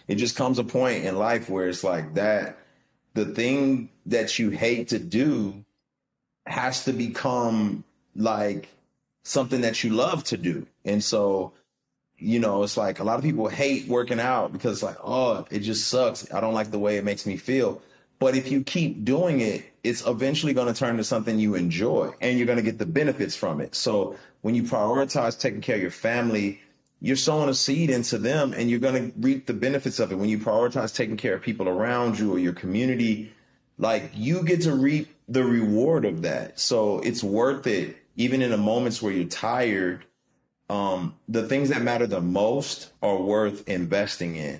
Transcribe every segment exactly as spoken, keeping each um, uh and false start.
it just comes a point in life where it's like that, the thing that you hate to do has to become like something that you love to do. And so, you know, it's like a lot of people hate working out because it's like, oh, it just sucks. I don't like the way it makes me feel. But if you keep doing it, it's eventually going to turn into something you enjoy and you're going to get the benefits from it. So when you prioritize taking care of your family, you're sowing a seed into them and you're going to reap the benefits of it. When you prioritize taking care of people around you or your community, like you get to reap the reward of that. So it's worth it. Even in the moments where you're tired, um, the things that matter the most are worth investing in.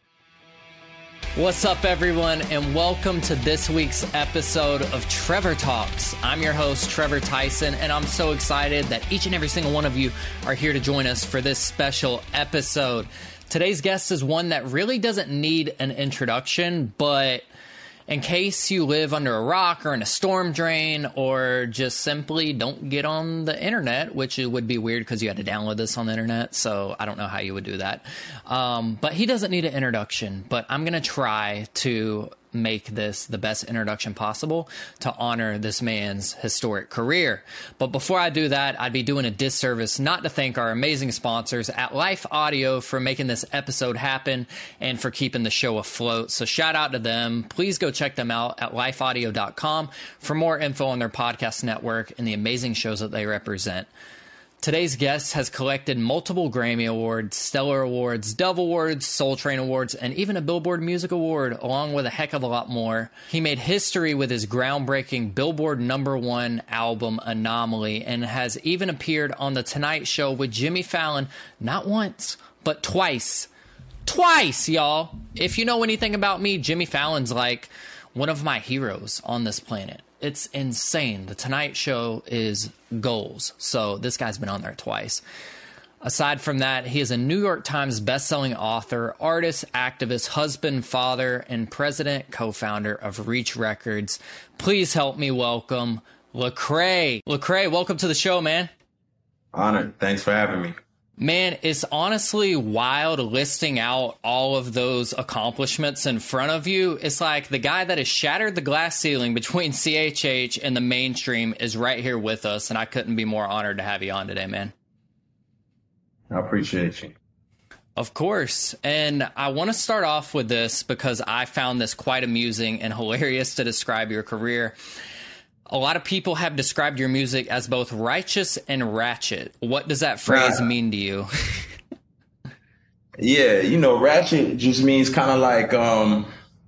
What's up, everyone, and welcome to this week's episode of Trevor Talks. I'm your host, Trevor Tyson, and I'm so excited that each and every single one of you are here to join us for this special episode. Today's guest is one that really doesn't need an introduction, but in case you live under a rock or in a storm drain or just simply don't get on the internet, which it would be weird because you had to download this on the internet, so I don't know how you would do that. Um, but he doesn't need an introduction, but I'm going to try to make this the best introduction possible to honor this man's historic career. But before I do that, I'd be doing a disservice not to thank our amazing sponsors at Life Audio for making this episode happen and for keeping the show afloat. So shout out to them. Please go check them out at life audio dot com for more info on their podcast network and the amazing shows that they represent. Today's guest has collected multiple Grammy Awards, Stellar Awards, Dove Awards, Soul Train Awards, and even a Billboard Music Award, along with a heck of a lot more. He made history with his groundbreaking Billboard number one album, Anomaly, and has even appeared on The Tonight Show with Jimmy Fallon, not once, but twice. Twice, y'all! If you know anything about me, Jimmy Fallon's like one of my heroes on this planet. It's insane. The Tonight Show is goals. So this guy's been on there twice. Aside from that, he is a New York Times bestselling author, artist, activist, husband, father, and president, co-founder of Reach Records. Please help me welcome Lecrae. Lecrae, welcome to the show, man. Honored. Thanks for having me. Man, it's honestly wild listing out all of those accomplishments in front of you. It's like the guy that has shattered the glass ceiling between C H H and the mainstream is right here with us, and I couldn't be more honored to have you on today, man. I appreciate you. Of course. And I want to start off with this because I found this quite amusing and hilarious to describe your career. A lot of people have described your music as both righteous and ratchet. What does that phrase right. mean to you? Yeah, you know, ratchet just means kind of like, um,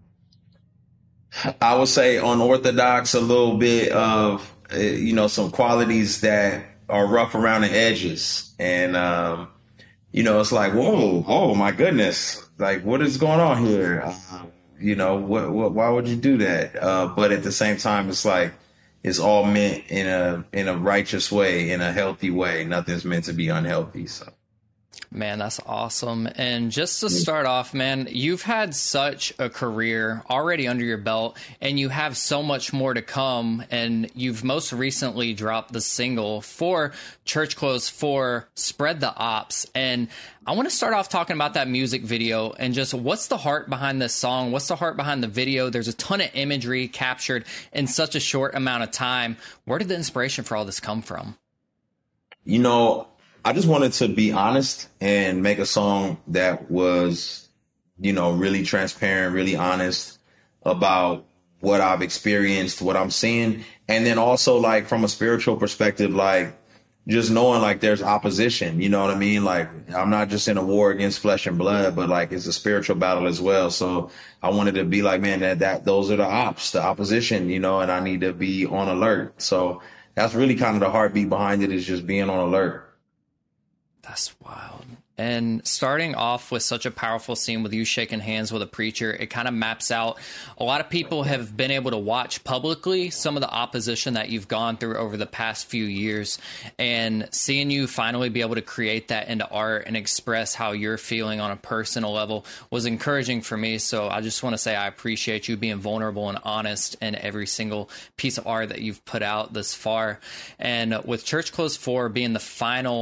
I would say unorthodox, a little bit of, uh, you know, some qualities that are rough around the edges. And, um, you know, it's like, whoa, oh, my goodness. Like, what is going on here? Uh, you know, what, what, why would you do that? Uh, but at the same time, it's like, it's all meant in a in a righteous way, in a healthy way. Nothing's meant to be unhealthy. So, man, that's awesome. And just to start off, man, you've had such a career already under your belt, and you have so much more to come. And you've most recently dropped the single for Church Clothes for Spread the Ops. And I want to start off talking about that music video and just what's the heart behind this song? What's the heart behind the video? There's a ton of imagery captured in such a short amount of time. Where did the inspiration for all this come from? You know, I just wanted to be honest and make a song that was, you know, really transparent, really honest about what I've experienced, what I'm seeing. And then also like from a spiritual perspective, like, just knowing like there's opposition, you know what I mean? Like I'm not just in a war against flesh and blood, but like it's a spiritual battle as well. So I wanted to be like, man, that, that those are the ops, the opposition, you know, and I need to be on alert. So that's really kind of the heartbeat behind it, is just being on alert. That's wild. And starting off with such a powerful scene with you shaking hands with a preacher, it kind of maps out. A lot of people have been able to watch publicly some of the opposition that you've gone through over the past few years, and seeing you finally be able to create that into art and express how you're feeling on a personal level was encouraging for me. So I just want to say I appreciate you being vulnerable and honest in every single piece of art that you've put out this far. And with Church Clothes four being the final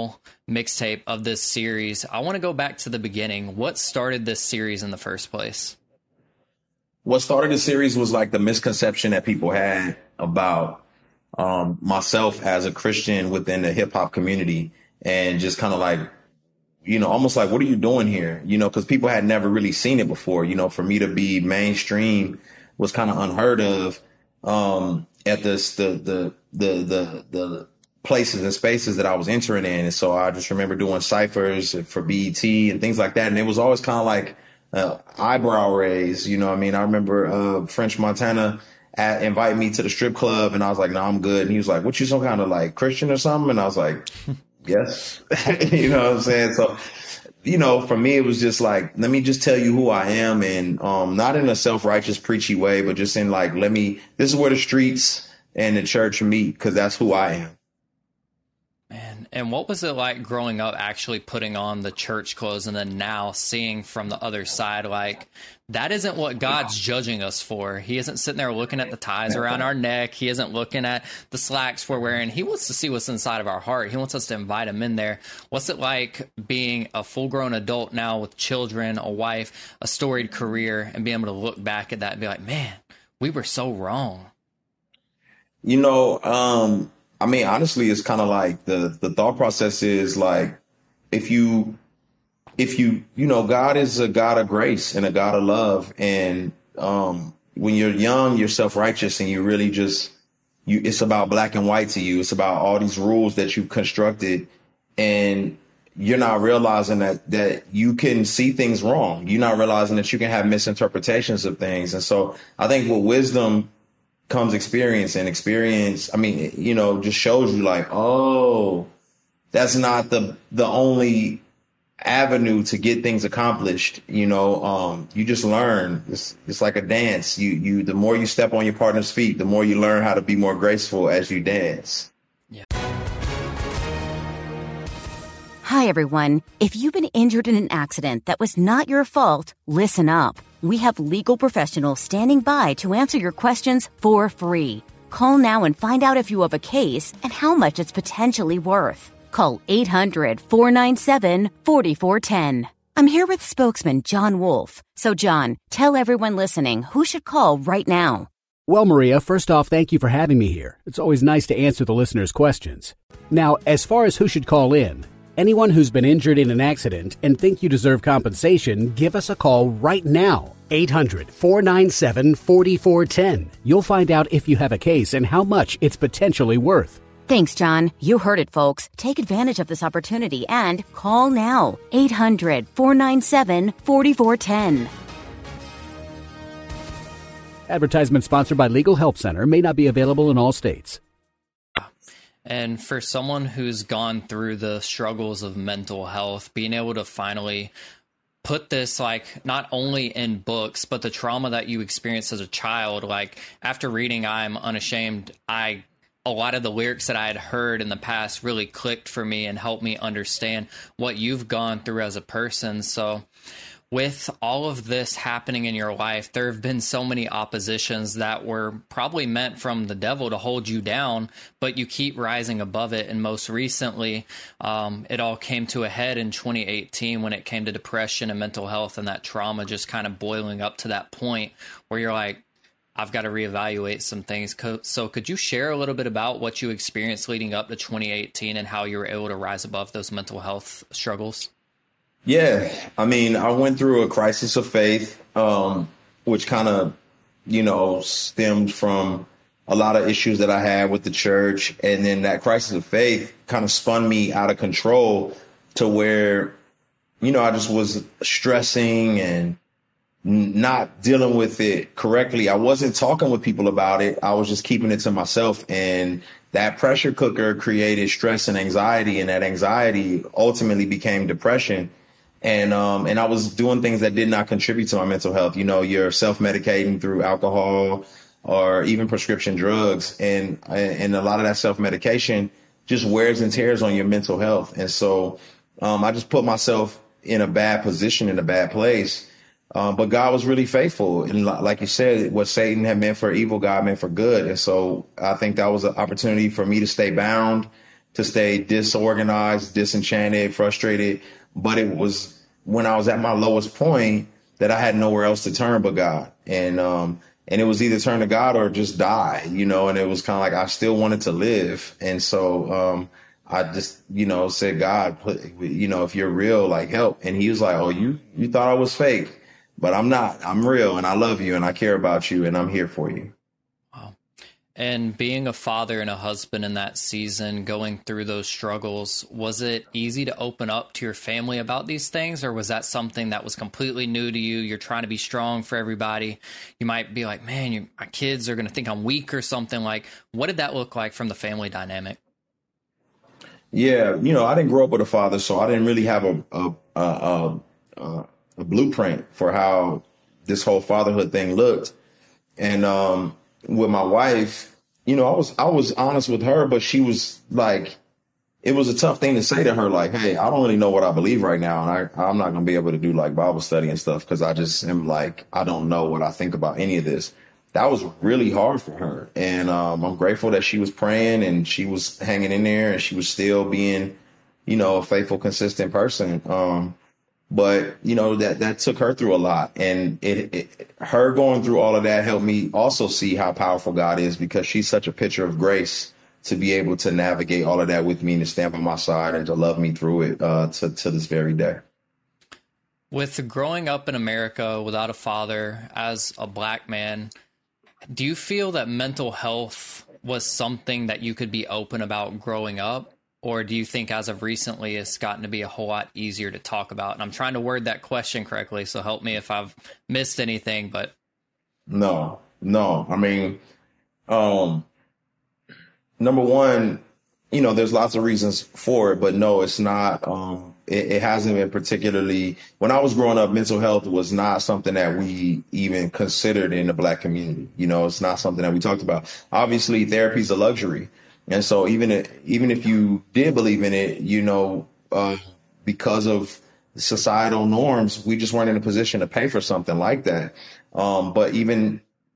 mixtape of this series. I want to go back to the beginning. What started this series in the first place? What started the series was like the misconception that people had about um, myself as a Christian within the hip hop community, and just kind of like, you know, almost like, what are you doing here? You know, because people had never really seen it before. You know, for me to be mainstream was kind of unheard of um, at this, the, the, the, the, the places and spaces that I was entering in. And so I just remember doing ciphers for B E T and things like that. And it was always kind of like, Uh, eyebrow raise, you know what I mean? I remember uh, French Montana at, invited me to the strip club, and I was like, no, nah, I'm good. And he was like, what, you some kind of like Christian or something? And I was like, yes. You know what I'm saying? So, you know, for me, it was just like, let me just tell you who I am, and um, not in a self-righteous, preachy way, but just in like, let me, this is where the streets and the church meet, because that's who I am. Man, and what was it like growing up actually putting on the church clothes and then now seeing from the other side, like, that isn't what God's judging us for. He isn't sitting there looking at the ties around our neck. He isn't looking at the slacks we're wearing. He wants to see what's inside of our heart. He wants us to invite him in there. What's it like being a full-grown adult now with children, a wife, a storied career, and being able to look back at that and be like, man, we were so wrong? You know, um... I mean, honestly, it's kind of like the, the thought process is like, if you, if you, you know, God is a God of grace and a God of love. And um, when you're young, you're self-righteous, and you really just, you, it's about black and white to you. It's about all these rules that you've constructed, and you're not realizing that, that you can see things wrong. You're not realizing that you can have misinterpretations of things. And so I think with wisdom comes experience, and experience, I mean, you know, just shows you like, oh, that's not the the only avenue to get things accomplished. You know, um, you just learn. It's it's like a dance. You you the more you step on your partner's feet, the more you learn how to be more graceful as you dance. Yeah. Hi, everyone. If you've been injured in an accident that was not your fault, listen up. We have legal professionals standing by to answer your questions for free. Call now and find out if you have a case and how much it's potentially worth. Call eight hundred, four nine seven, four four one zero. I'm here with spokesman John Wolf. So, John, tell everyone listening who should call right now. Well, Maria, first off, thank you for having me here. It's always nice to answer the listeners' questions. Now, as far as who should call in, anyone who's been injured in an accident and think you deserve compensation, give us a call right now. eight hundred, four nine seven, four four one zero. You'll find out if you have a case and how much it's potentially worth. Thanks, John. You heard it, folks. Take advantage of this opportunity and call now. eight hundred, four nine seven, four four one zero. Advertisement sponsored by Legal Help Center. May not be available in all states. And for someone who's gone through the struggles of mental health, being able to finally put this, like, not only in books, but the trauma that you experienced as a child, like, after reading I'm Unashamed, I, a lot of the lyrics that I had heard in the past really clicked for me and helped me understand what you've gone through as a person. So with all of this happening in your life, there have been so many oppositions that were probably meant from the devil to hold you down, but you keep rising above it. And most recently, um, it all came to a head in twenty eighteen when it came to depression and mental health, and that trauma just kind of boiling up to that point where you're like, I've got to reevaluate some things. So could you share a little bit about what you experienced leading up to twenty eighteen and how you were able to rise above those mental health struggles? Yeah, I mean, I went through a crisis of faith, um, which kind of, you know, stemmed from a lot of issues that I had with the church. And then that crisis of faith kind of spun me out of control to where, you know, I just was stressing and not dealing with it correctly. I wasn't talking with people about it. I was just keeping it to myself. And that pressure cooker created stress and anxiety, and that anxiety ultimately became depression. And um, and I was doing things that did not contribute to my mental health. You know, you're self-medicating through alcohol or even prescription drugs. And and a lot of that self-medication just wears and tears on your mental health. And so um, I just put myself in a bad position, in a bad place. Um, but God was really faithful. And like you said, what Satan had meant for evil, God meant for good. And so I think that was an opportunity for me to stay bound, to stay disorganized, disenchanted, frustrated. But it was when I was at my lowest point that I had nowhere else to turn but God. And, um, and it was either turn to God or just die, you know, and it was kind of like I still wanted to live. And so um, I just, you know, said, God, put, you know, if you're real, like help. And he was like, oh, you you thought I was fake, but I'm not. I'm real, and I love you, and I care about you, and I'm here for you. Wow. And being a father and a husband in that season, going through those struggles, was it easy to open up to your family about these things, or was that something that was completely new to you? You're trying to be strong for everybody. You might be like, man, you, my kids are going to think I'm weak or something. Like, what did that look like from the family dynamic? Yeah, you know, I didn't grow up with a father, so I didn't really have a a a, a, a blueprint for how this whole fatherhood thing looked. And um, with my wife, you know, I was I was honest with her, but she was like, it was a tough thing to say to her, like, hey, I don't really know what I believe right now, and I I'm not gonna be able to do like Bible study and stuff because I just am like, I don't know what I think about any of this. That was really hard for her. And um, I'm grateful that she was praying and she was hanging in there and she was still being, you know, a faithful, consistent person. Um, but, you know, that that took her through a lot. And it, it her going through all of that helped me also see how powerful God is, because she's such a picture of grace to be able to navigate all of that with me and to stand by my side and to love me through it uh, to, to this very day. With growing up in America without a father as a Black man, do you feel that mental health was something that you could be open about growing up? Or do you think as of recently it's gotten to be a whole lot easier to talk about? And I'm trying to word that question correctly, so help me if I've missed anything. But no, no. I mean, um, number one, you know, there's lots of reasons for it, but no, it's not. Um, it, it hasn't been particularly. When I was growing up, mental health was not something that we even considered in the Black community. You know, it's not something that we talked about. Obviously, therapy is a luxury. And so even if, even if you did believe in it, you know, uh, because of societal norms, we just weren't in a position to pay for something like that. Um, but even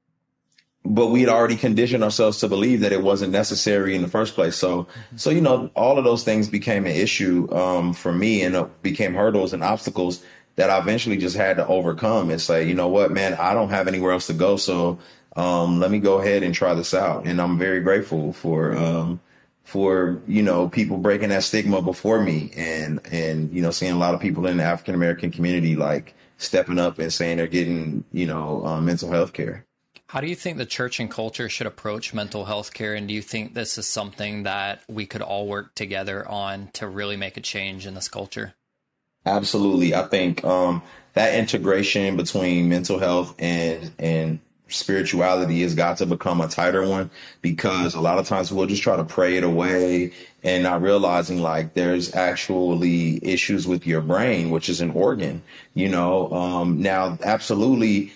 But we had already conditioned ourselves to believe that it wasn't necessary in the first place. So, mm-hmm. so you know, all of those things became an issue um, for me, and uh, became hurdles and obstacles that I eventually just had to overcome and say, you know what, man, I don't have anywhere else to go. So um, let me go ahead and try this out. And I'm very grateful for, um, for, you know, people breaking that stigma before me, and, and, you know, seeing a lot of people in the African-American community, like stepping up and saying they're getting, you know, uh, mental health care. How do you think the church and culture should approach mental health care? And do you think this is something that we could all work together on to really make a change in this culture? Absolutely. I think um, that integration between mental health and and spirituality has got to become a tighter one, because a lot of times we'll just try to pray it away and not realizing like there's actually issues with your brain, which is an organ, you know. Um, now, absolutely,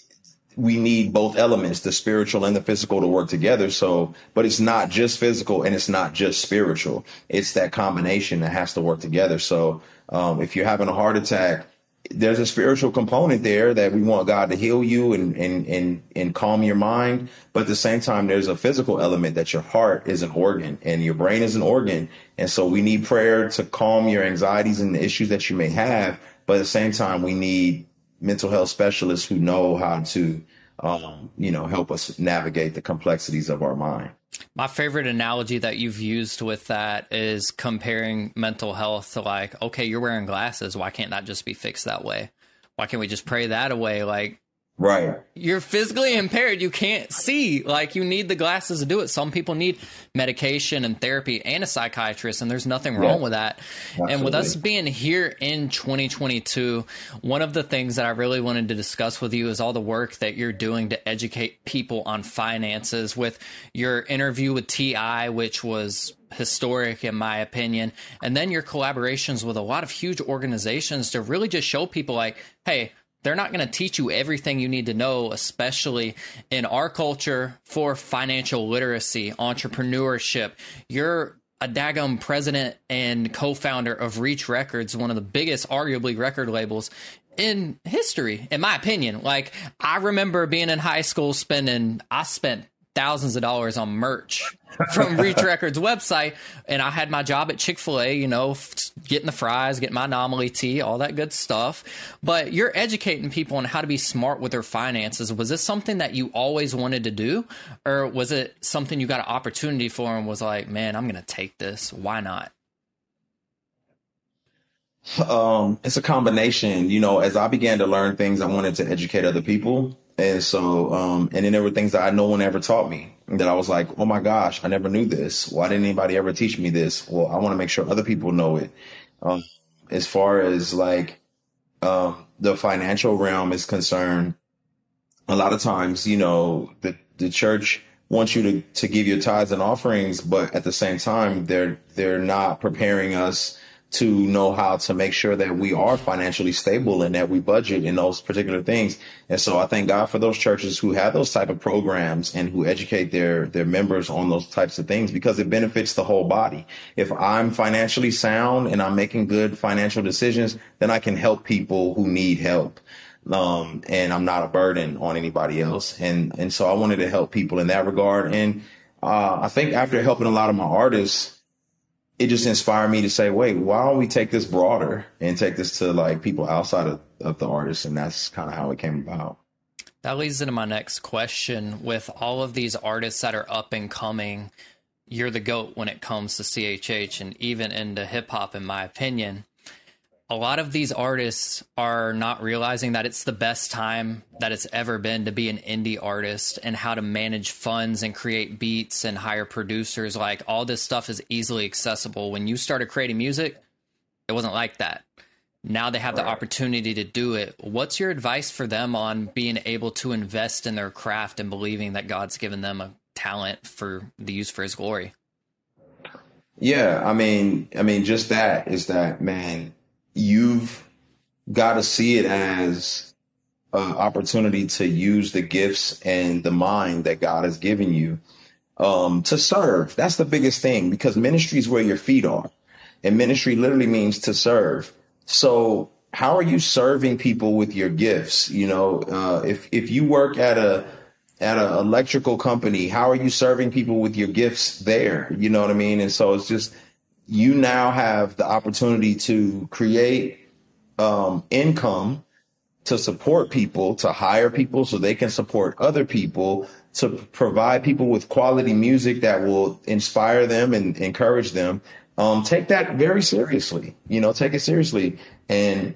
we need both elements, the spiritual and the physical, to work together. So, but it's not just physical and it's not just spiritual. It's that combination that has to work together. So um, if you're having a heart attack, there's a spiritual component there that we want God to heal you and, and, and, and calm your mind. But at the same time, there's a physical element that your heart is an organ and your brain is an organ. And so we need prayer to calm your anxieties and the issues that you may have. But at the same time, we need mental health specialists who know how to, um, you know, help us navigate the complexities of our mind. My favorite analogy that you've used with that is comparing mental health to like, okay, you're wearing glasses. Why can't that just be fixed that way? Why can't we just pray that away? Like, right. You're physically impaired. You can't see. Like, you need the glasses to do it. Some people need medication and therapy and a psychiatrist, and there's nothing wrong yeah. with that. Absolutely. And with us being here in twenty twenty-two, one of the things that I really wanted to discuss with you is all the work that you're doing to educate people on finances, with your interview with T I, which was historic in my opinion, and then your collaborations with a lot of huge organizations to really just show people like, hey, they're not going to teach you everything you need to know, especially in our culture, for financial literacy, entrepreneurship. You're a daggum president and co-founder of Reach Records, one of the biggest, arguably, record labels in history, in my opinion. Like, I remember being in high school spending, I spent thousands of dollars on merch from Reach Records website. And I had my job at Chick-fil-A, you know, getting the fries, getting my anomaly tea, all that good stuff. But you're educating people on how to be smart with their finances. Was this something that you always wanted to do? Or was it something you got an opportunity for and was like, man, I'm going to take this. Why not? Um, it's a combination. You know, as I began to learn things, I wanted to educate other people. And so, um, and then there were things that I, no one ever taught me that I was like, oh my gosh, I never knew this. Why didn't anybody ever teach me this? Well, I want to make sure other people know it. Um, as far as like, um, the financial realm is concerned, a lot of times, you know, the, the church wants you to, to give your tithes and offerings, but at the same time, they're, they're not preparing us to know how to make sure that we are financially stable and that we budget in those particular things. And so I thank God for those churches who have those type of programs and who educate their, their members on those types of things, because it benefits the whole body. If I'm financially sound and I'm making good financial decisions, then I can help people who need help. Um, and I'm not a burden on anybody else. And, and so I wanted to help people in that regard. And, uh, I think after helping a lot of my artists, it just inspired me to say, wait, why don't we take this broader and take this to like people outside of, of the artists? And that's kind of how it came about. That leads into my next question. With all of these artists that are up and coming, you're the GOAT when it comes to C H H and even into hip hop, in my opinion. A lot of these artists are not realizing that it's the best time that it's ever been to be an indie artist, and how to manage funds and create beats and hire producers. Like, all this stuff is easily accessible. When you started creating music, it wasn't like that. Now they have the opportunity to do it. What's your advice for them on being able to invest in their craft and believing that God's given them a talent for the use for his glory? Yeah, I mean, I mean, just that is that, man, you've got to see it as an opportunity to use the gifts and the mind that God has given you um, to serve. That's the biggest thing, because ministry is where your feet are, and ministry literally means to serve. So how are you serving people with your gifts? You know, uh, if if you work at a at an electrical company, how are you serving people with your gifts there? You know what I mean? And so it's just, you now have the opportunity to create um, income to support people, to hire people so they can support other people, to provide people with quality music that will inspire them and encourage them. Um, take that very seriously, you know, take it seriously. And,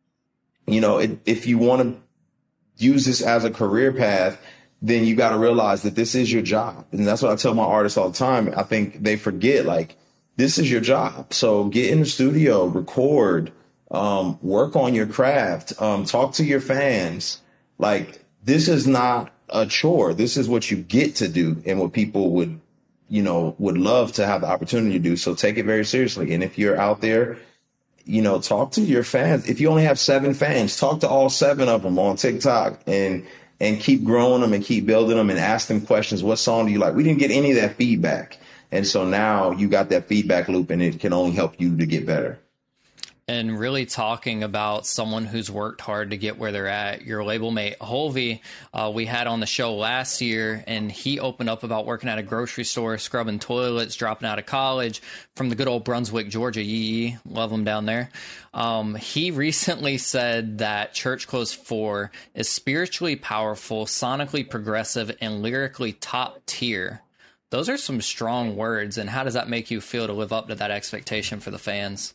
you know, it, if you want to use this as a career path, then you got to realize that this is your job. And that's what I tell my artists all the time. I think they forget, like, this is your job. So get in the studio, record, um, work on your craft, um, talk to your fans. Like, this is not a chore. This is what you get to do, and what people would, you know, would love to have the opportunity to do. So take it very seriously. And if you're out there, you know, talk to your fans. If you only have seven fans, talk to all seven of them on TikTok, and and keep growing them and keep building them, and ask them questions. What song do you like? We didn't get any of that feedback. And so now you got that feedback loop, and it can only help you to get better. And really talking about someone who's worked hard to get where they're at, your label mate, Holvey, uh, we had on the show last year, and he opened up about working at a grocery store, scrubbing toilets, dropping out of college from the good old Brunswick, Georgia. Yee, love them down there. Um, he recently said that Church Clothes four is spiritually powerful, sonically progressive, and lyrically top tier. Those are some strong words. And how does that make you feel to live up to that expectation for the fans?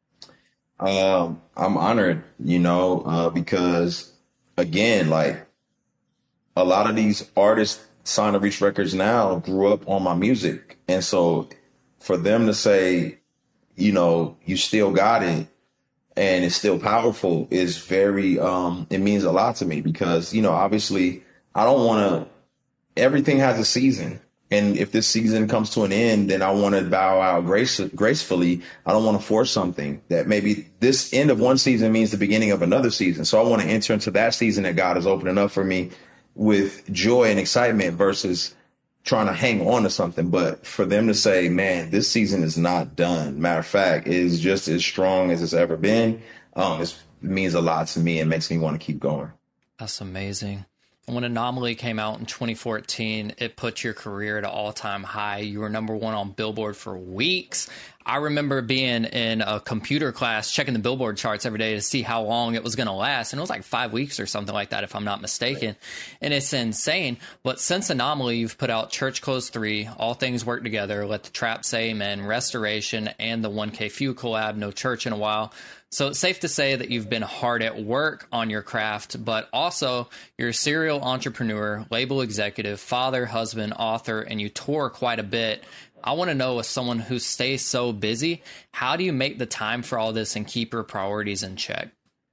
Um, I'm honored, you know, uh, because, again, like, a lot of these artists signed to Reach Records now grew up on my music. And so for them to say, you know, you still got it and it's still powerful is very, um, it means a lot to me, because, you know, obviously I don't want to, everything has a season. And if this season comes to an end, then I want to bow out grace, gracefully. I don't want to force something that maybe this end of one season means the beginning of another season. So I want to enter into that season that God is opening up for me with joy and excitement, versus trying to hang on to something. But for them to say, man, this season is not done. Matter of fact, it is just as strong as it's ever been. Um, it means a lot to me and makes me want to keep going. That's amazing. When Anomaly came out in twenty fourteen, it put your career at an all-time high. You were number one on Billboard for weeks. I remember being in a computer class, checking the Billboard charts every day to see how long it was going to last. And it was like five weeks or something like that, if I'm not mistaken. And it's insane. But since Anomaly, you've put out Church Clothes three, All Things Work Together, Let the Trap Say Amen, Restoration, and the one K Few collab, No Church in a While. So it's safe to say that you've been hard at work on your craft, but also you're a serial entrepreneur, label executive, father, husband, author, and you tour quite a bit. I want to know, as someone who stays so busy, how do you make the time for all this and keep your priorities in check?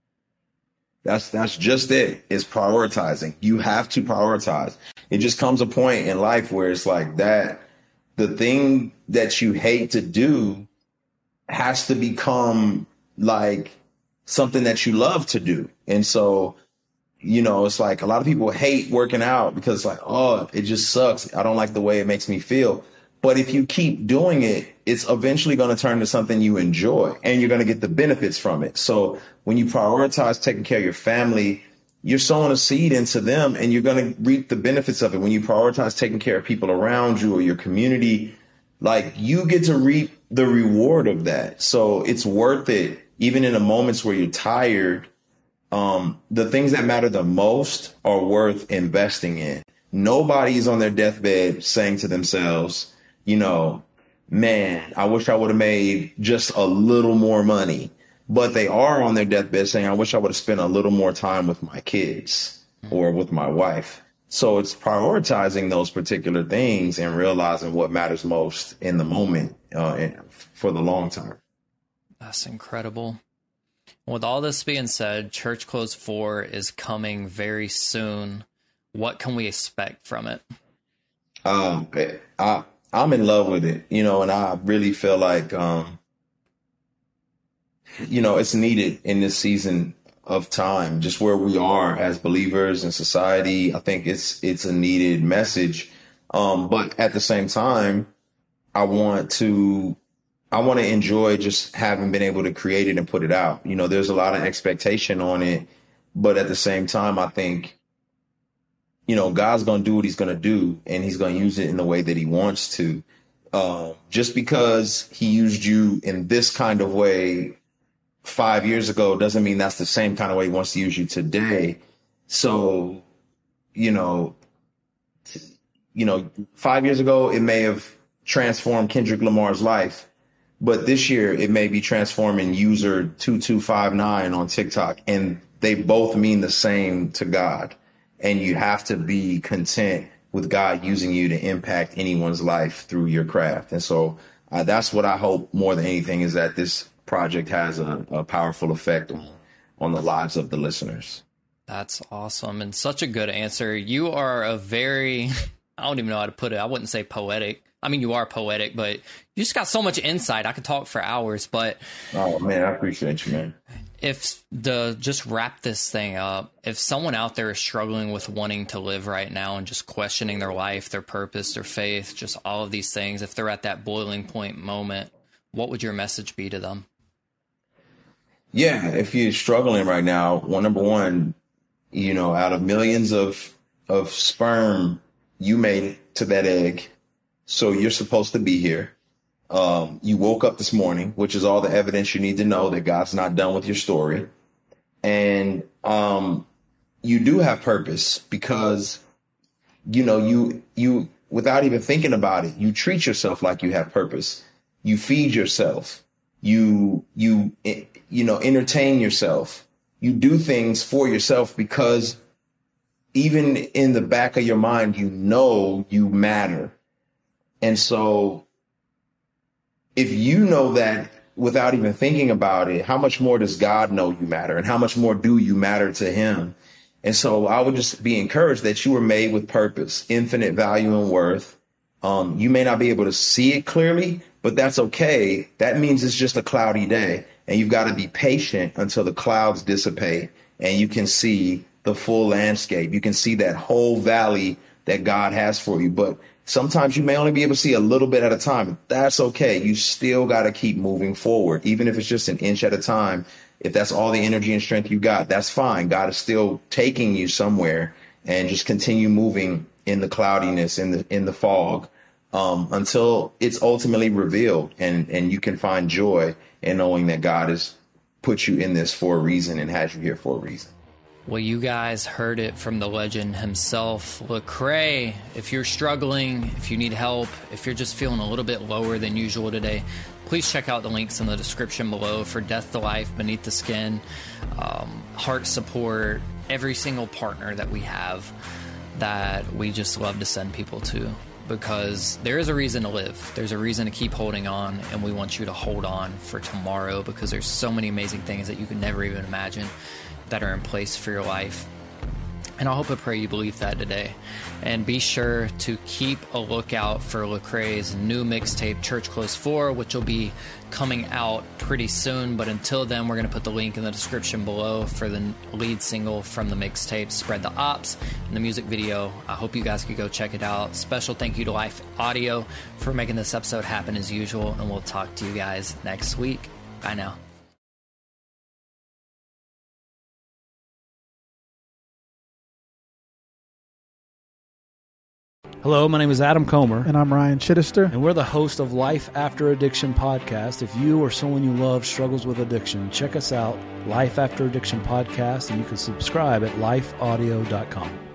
That's that's just it. It's prioritizing. You have to prioritize. It just comes a point in life where it's like that. The thing that you hate to do has to become like something that you love to do. And so, you know, it's like a lot of people hate working out because like, oh, it just sucks. I don't like the way it makes me feel. But if you keep doing it, it's eventually going to turn to something you enjoy and you're going to get the benefits from it. So when you prioritize taking care of your family, you're sowing a seed into them and you're going to reap the benefits of it. When you prioritize taking care of people around you or your community, like you get to reap the reward of that. So it's worth it. Even in the moments where you're tired, um, the things that matter the most are worth investing in. Nobody is on their deathbed saying to themselves, you know, man, I wish I would have made just a little more money. But they are on their deathbed saying, I wish I would have spent a little more time with my kids or with my wife. So it's prioritizing those particular things and realizing what matters most in the moment uh, for the long term. That's incredible. With all this being said, Church Clothes four is coming very soon. What can we expect from it? Um, I, I'm in love with it, you know, and I really feel like, um, you know, it's needed in this season of time, just where we are as believers in society. I think it's it's a needed message. Um, but at the same time, I want to I want to enjoy just having been able to create it and put it out. You know, there's a lot of expectation on it, but at the same time, I think, you know, God's going to do what he's going to do, and he's going to use it in the way that he wants to. Uh, just because he used you in this kind of way five years ago doesn't mean that's the same kind of way he wants to use you today. So, you know, you know, five years ago, it may have transformed Kendrick Lamar's life. But this year, it may be transforming user two two five nine on TikTok. And they both mean the same to God. And you have to be content with God using you to impact anyone's life through your craft. And so uh, that's what I hope more than anything, is that this project has a, a powerful effect on, on the lives of the listeners. That's awesome. And such a good answer. You are a very, I don't even know how to put it. I wouldn't say poetic. I mean, you are poetic, but you just got so much insight. I could talk for hours, but oh man, I appreciate you, man. If the, just wrap this thing up, if someone out there is struggling with wanting to live right now and just questioning their life, their purpose, their faith, just all of these things, if they're at that boiling point moment, what would your message be to them? Yeah, if you're struggling right now, well, number one, you know, out of millions of of sperm, you made it to that egg. So you're supposed to be here. Um, you woke up this morning, which is all the evidence you need to know that God's not done with your story. And um, you do have purpose because, you know, you you without even thinking about it, you treat yourself like you have purpose. You feed yourself. You you, you know, entertain yourself. You do things for yourself because even in the back of your mind, you know you matter. And so if you know that without even thinking about it, how much more does God know you matter, and how much more do you matter to him? And so I would just be encouraged that you were made with purpose, infinite value and worth. Um, you may not be able to see it clearly, but that's okay. That means it's just a cloudy day, and you've got to be patient until the clouds dissipate and you can see the full landscape. You can see that whole valley that God has for you. But sometimes you may only be able to see a little bit at a time. That's okay. You still got to keep moving forward, even if it's just an inch at a time. If that's all the energy and strength you got, that's fine. God is still taking you somewhere. and just continue moving in the cloudiness, in the in the fog, um, until it's ultimately revealed, and and you can find joy in knowing that God has put you in this for a reason and has you here for a reason. Well, you guys heard it from the legend himself, Lecrae. If you're struggling, if you need help, if you're just feeling a little bit lower than usual today, please check out the links in the description below for Death to Life, Beneath the Skin, um, Heart Support, every single partner that we have that we just love to send people to, because there is a reason to live. There's a reason to keep holding on, and we want you to hold on for tomorrow, because there's so many amazing things that you could never even imagine that are in place for your life. And I hope and pray you believe that today. And be sure to keep a lookout for Lecrae's new mixtape, Church Close four, which will be coming out pretty soon. But until then, we're going to put the link in the description below for the lead single from the mixtape, Spread the Ops, and the music video. I hope you guys could go check it out. Special thank you to Life Audio for making this episode happen as usual. And we'll talk to you guys next week. Bye now. Hello, my name is Adam Comer. And I'm Ryan Chittister. And we're the host of Life After Addiction podcast. If you or someone you love struggles with addiction, check us out, Life After Addiction podcast, and you can subscribe at life audio dot com.